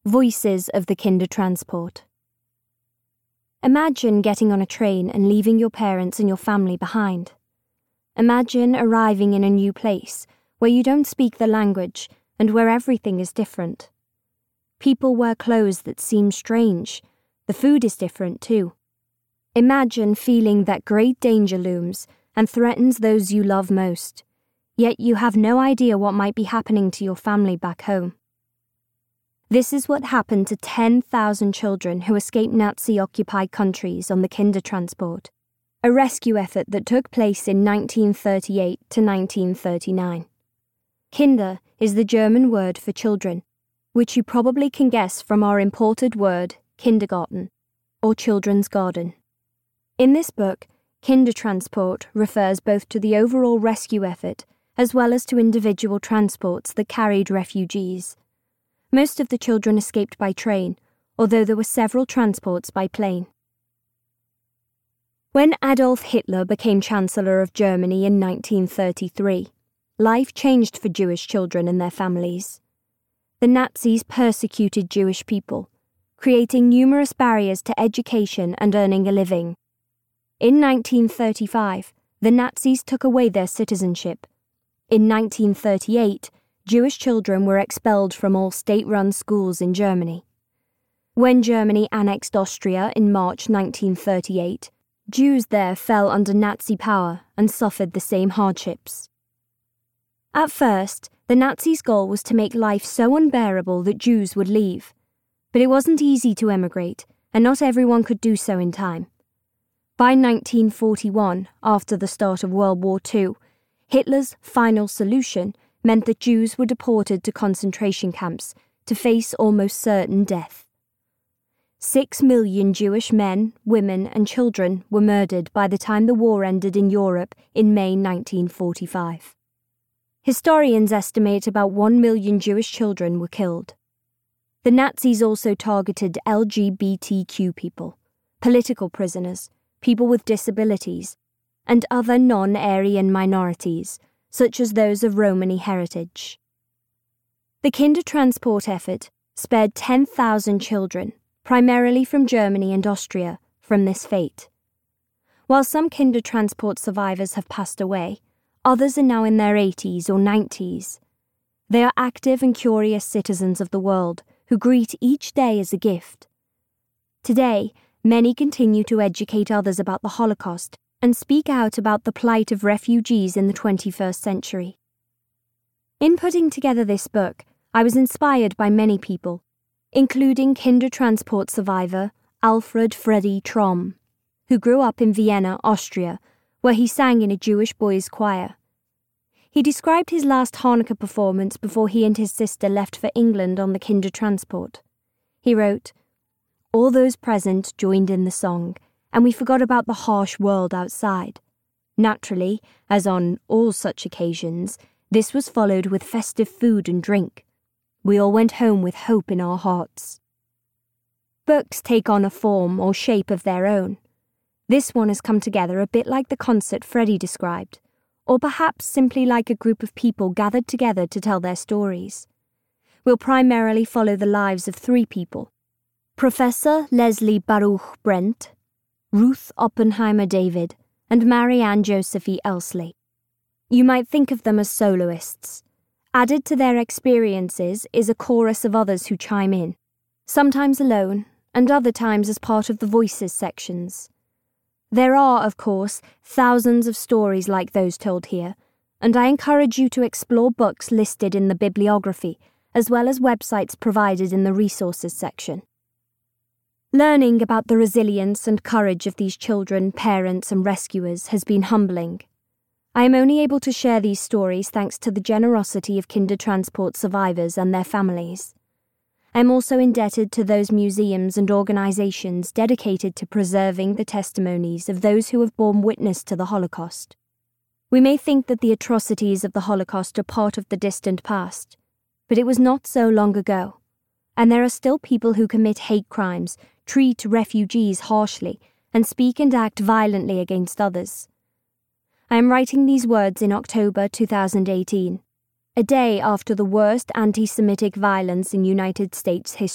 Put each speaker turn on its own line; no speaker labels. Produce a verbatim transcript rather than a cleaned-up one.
Voices of the Kindertransport. Imagine getting on a train and leaving your parents and your family behind. Imagine arriving in a new place where you don't speak the language and where everything is different. People wear clothes that seem strange. The food is different too. Imagine feeling that great danger looms and threatens those you love most, yet you have no idea what might be happening to your family back home. This is what happened to ten thousand children who escaped Nazi-occupied countries on the Kindertransport, a rescue effort that took place in nineteen thirty-eight to nineteen thirty-nine. Kinder is the German word for children, which you probably can guess from our imported word Kindergarten, or children's garden. In this book, Kindertransport refers both to the overall rescue effort as well as to individual transports that carried refugees. Most of the children escaped by train, although there were several transports by plane. When Adolf Hitler became Chancellor of Germany in nineteen thirty-three, life changed for Jewish children and their families. The Nazis persecuted Jewish people, creating numerous barriers to education and earning a living. In nineteen thirty-five, the Nazis took away their citizenship. In nineteen thirty-eight, Jewish children were expelled from all state-run schools in Germany. When Germany annexed Austria in March nineteen thirty-eight, Jews there fell under Nazi power and suffered the same hardships. At first, the Nazis' goal was to make life so unbearable that Jews would leave. But it wasn't easy to emigrate, and not everyone could do so in time. By nineteen forty-one, after the start of World War Two, Hitler's final solution meant that Jews were deported to concentration camps to face almost certain death. Six million Jewish men, women, and children were murdered by the time the war ended in Europe in May nineteen forty-five. Historians estimate about one million Jewish children were killed. The Nazis also targeted L G B T Q people, political prisoners, people with disabilities, and other non-Aryan minorities, such as those of Romani heritage. The Kindertransport effort spared ten thousand children, primarily from Germany and Austria, from this fate. While some Kindertransport survivors have passed away, others are now in their eighties or nineties. They are active and curious citizens of the world who greet each day as a gift. Today, many continue to educate others about the Holocaust and speak out about the plight of refugees in the twenty-first century. In putting together this book, I was inspired by many people, including Kindertransport survivor Alfred Freddy Tromm, who grew up in Vienna, Austria, where he sang in a Jewish boys' choir. He described his last Hanukkah performance before he and his sister left for England on the Kindertransport. He wrote, "All those present joined in the song, and we forgot about the harsh world outside. Naturally, as on all such occasions, this was followed with festive food and drink. We all went home with hope in our hearts." Books take on a form or shape of their own. This one has come together a bit like the concert Freddie described, or perhaps simply like a group of people gathered together to tell their stories. We'll primarily follow the lives of three people: Professor Leslie Baruch Brent, Ruth Oppenheimer David, and Marianne Josephie Elsley. You might think of them as soloists. Added to their experiences is a chorus of others who chime in, sometimes alone, and other times as part of the voices sections. There are, of course, thousands of stories like those told here, and I encourage you to explore books listed in the bibliography, as well as websites provided in the resources section. Learning about the resilience and courage of these children, parents, and rescuers has been humbling. I am only able to share these stories thanks to the generosity of Kindertransport survivors and their families. I am also indebted to those museums and organizations dedicated to preserving the testimonies of those who have borne witness to the Holocaust. We may think that the atrocities of the Holocaust are part of the distant past, but it was not so long ago, and there are still people who commit hate crimes, treat refugees harshly, and speak and act violently against others. I am writing these words in October two thousand eighteen, a day after the worst anti-Semitic violence in United States history.